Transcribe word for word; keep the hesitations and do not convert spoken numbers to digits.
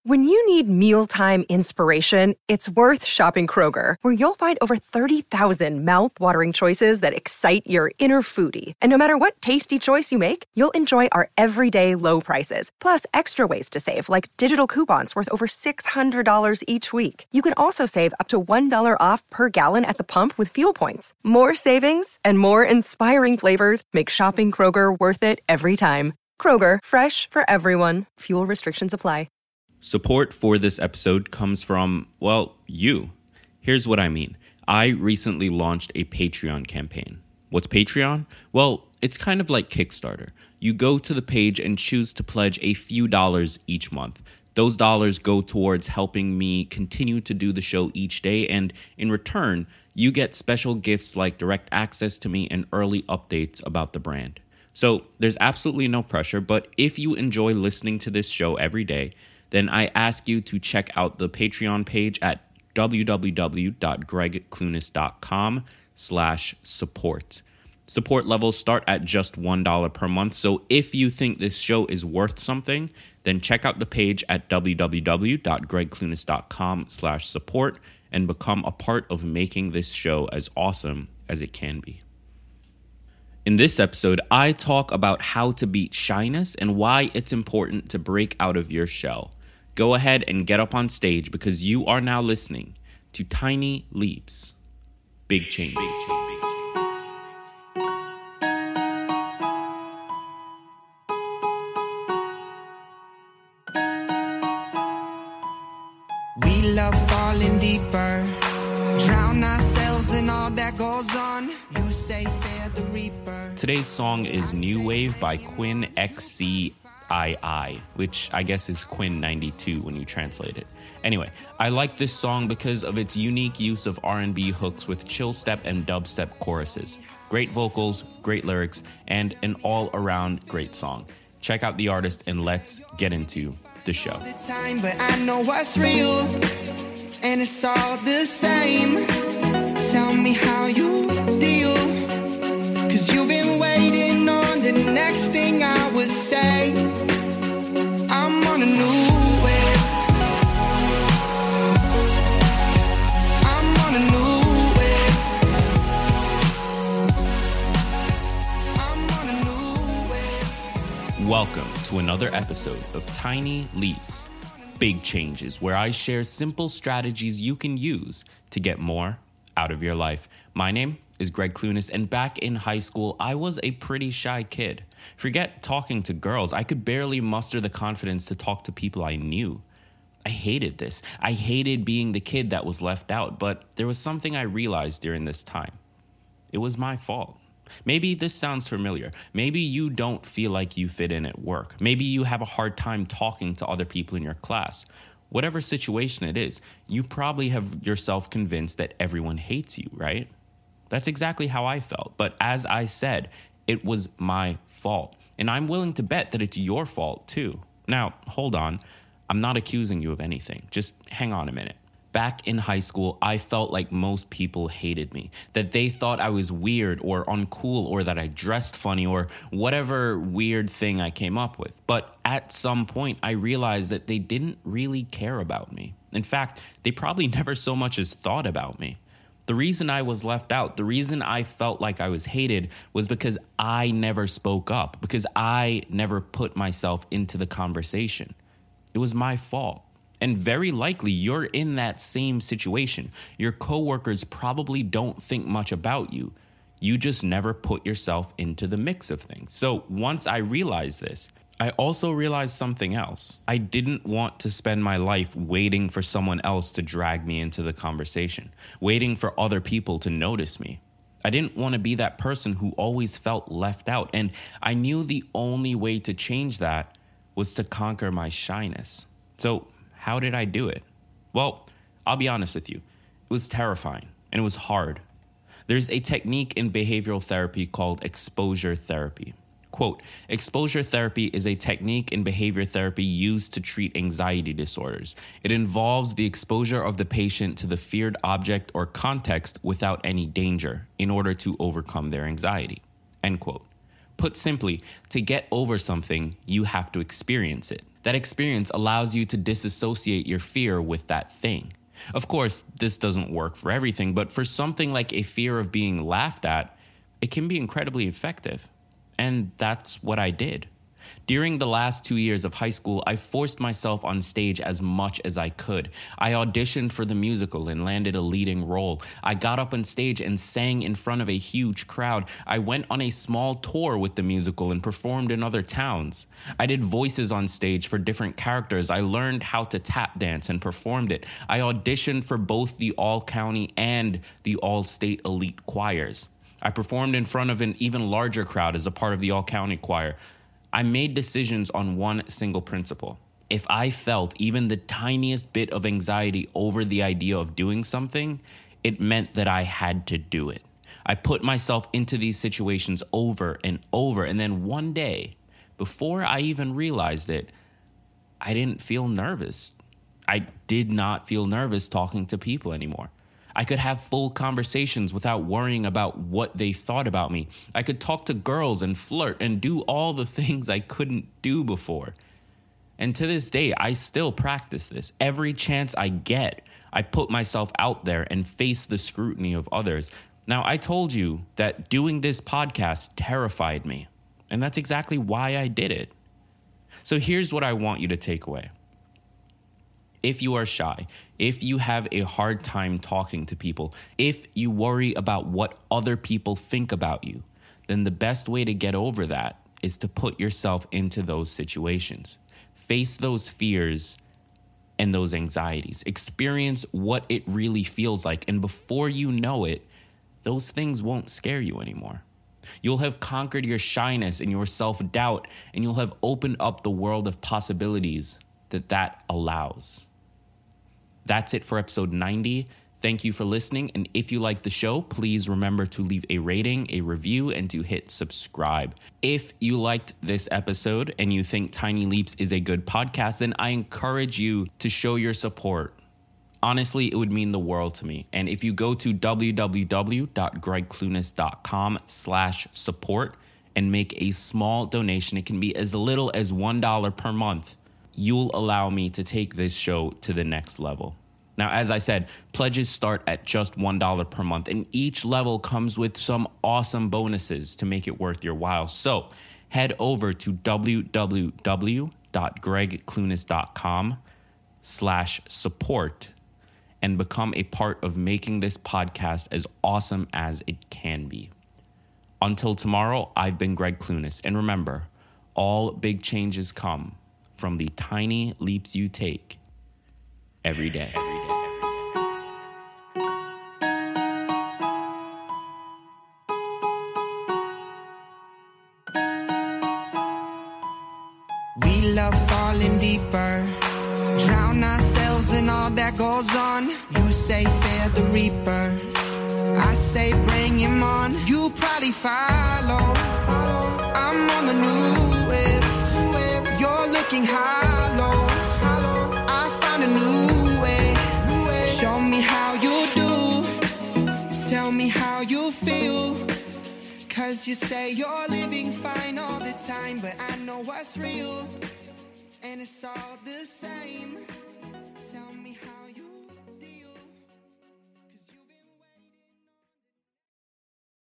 When you need mealtime inspiration, it's worth shopping Kroger, where you'll find over thirty thousand mouth-watering choices that excite your inner foodie. And no matter what tasty choice you make, you'll enjoy our everyday low prices, plus extra ways to save, like digital coupons worth over six hundred dollars each week. You can also save up to one dollar off per gallon at the pump with fuel points. More savings and more inspiring flavors make shopping Kroger worth it every time. Kroger, fresh for everyone. Fuel restrictions apply. Support for this episode comes from, well, you. Here's what I mean. I recently launched a Patreon campaign. What's Patreon? Well, it's kind of like Kickstarter. You go to the page and choose to pledge a few dollars each month. Those dollars go towards helping me continue to do the show each day, and in return, you get special gifts like direct access to me and early updates about the brand. So there's absolutely no pressure, but if you enjoy listening to this show every day, then I ask you to check out the Patreon page at www.gregclunis.com slash support. Support levels start at just one dollar per month, so if you think this show is worth something, then check out the page at www.gregclunis.com slash support and become a part of making this show as awesome as it can be. In this episode, I talk about how to beat shyness and why it's important to break out of your shell. Go ahead and get up on stage because you are now listening to Tiny Leaps, Big Changes. We love falling deeper, drown ourselves in all that goes on. You say fear the reaper. Today's song is New Wave by Quinn X C I I, which I guess is Quinn ninety-two when you translate it. Anyway, I like this song because of its unique use of R and B hooks with chill step and dubstep choruses. Great vocals, great lyrics, and an all-around great song. Check out the artist and let's get into the show. The time, but I know what's real, and it's all the same. Tell me how you deal, cause you've been waiting on the next thing I would say. I'm on a new wave. I'm on a new wave. I'm on a new wave. Welcome to another episode of Tiny Leaps, Big Changes, where I share simple strategies you can use to get more out of your life. My name is Greg Clunis, and back in high school, I was a pretty shy kid. Forget talking to girls. I could barely muster the confidence to talk to people I knew. I hated this. I hated being the kid that was left out, but there was something I realized during this time. It was my fault. Maybe this sounds familiar. Maybe you don't feel like you fit in at work. Maybe you have a hard time talking to other people in your class. Whatever situation it is, you probably have yourself convinced that everyone hates you, right? That's exactly how I felt. But as I said, it was my fault. And I'm willing to bet that it's your fault too. Now, hold on. I'm not accusing you of anything. Just hang on a minute. Back in high school, I felt like most people hated me, that they thought I was weird or uncool or that I dressed funny or whatever weird thing I came up with. But at some point, I realized that they didn't really care about me. In fact, they probably never so much as thought about me. The reason I was left out, the reason I felt like I was hated was because I never spoke up, because I never put myself into the conversation. It was my fault. And very likely you're in that same situation. Your coworkers probably don't think much about you. You just never put yourself into the mix of things. So once I realized this, I also realized something else. I didn't want to spend my life waiting for someone else to drag me into the conversation, waiting for other people to notice me. I didn't want to be that person who always felt left out, and I knew the only way to change that was to conquer my shyness. So how did I do it? Well, I'll be honest with you. It was terrifying, and it was hard. There's a technique in behavioral therapy called exposure therapy. Quote, exposure therapy is a technique in behavior therapy used to treat anxiety disorders. It involves the exposure of the patient to the feared object or context without any danger in order to overcome their anxiety. End quote. Put simply, to get over something, you have to experience it. That experience allows you to disassociate your fear with that thing. Of course, this doesn't work for everything, but for something like a fear of being laughed at, it can be incredibly effective. And that's what I did. During the last two years of high school, I forced myself on stage as much as I could. I auditioned for the musical and landed a leading role. I got up on stage and sang in front of a huge crowd. I went on a small tour with the musical and performed in other towns. I did voices on stage for different characters. I learned how to tap dance and performed it. I auditioned for both the all-county and the all-state elite choirs. I performed in front of an even larger crowd as a part of the all-county choir. I made decisions on one single principle. If I felt even the tiniest bit of anxiety over the idea of doing something, it meant that I had to do it. I put myself into these situations over and over, and then one day, before I even realized it, I didn't feel nervous. I did not feel nervous talking to people anymore. I could have full conversations without worrying about what they thought about me. I could talk to girls and flirt and do all the things I couldn't do before. And to this day, I still practice this. Every chance I get, I put myself out there and face the scrutiny of others. Now, I told you that doing this podcast terrified me, and that's exactly why I did it. So here's what I want you to take away. If you are shy, if you have a hard time talking to people, if you worry about what other people think about you, then the best way to get over that is to put yourself into those situations. Face those fears and those anxieties. Experience what it really feels like. And before you know it, those things won't scare you anymore. You'll have conquered your shyness and your self-doubt, and you'll have opened up the world of possibilities that that allows. That's it for episode ninety. Thank you for listening. And if you like the show, please remember to leave a rating, a review, and to hit subscribe. If you liked this episode and you think Tiny Leaps is a good podcast, then I encourage you to show your support. Honestly, it would mean the world to me. And if you go to www.gregclunis.com slash support and make a small donation, it can be as little as one dollar per month. You'll allow me to take this show to the next level. Now, as I said, pledges start at just one dollar per month, and each level comes with some awesome bonuses to make it worth your while. So head over to www.gregclunis.com slash support and become a part of making this podcast as awesome as it can be. Until tomorrow, I've been Greg Clunis, and remember, all big changes come from the tiny leaps you take every day. Every day. We love falling deeper, drown ourselves in all that goes on. You say fear the reaper, I say bring him on. You probably follow, I'm on the new wave. You're looking hollow, I found a new way. Show me how you do, tell me how you feel. Cause you say you're living fine all the time, but I know what's real, and it's all the same.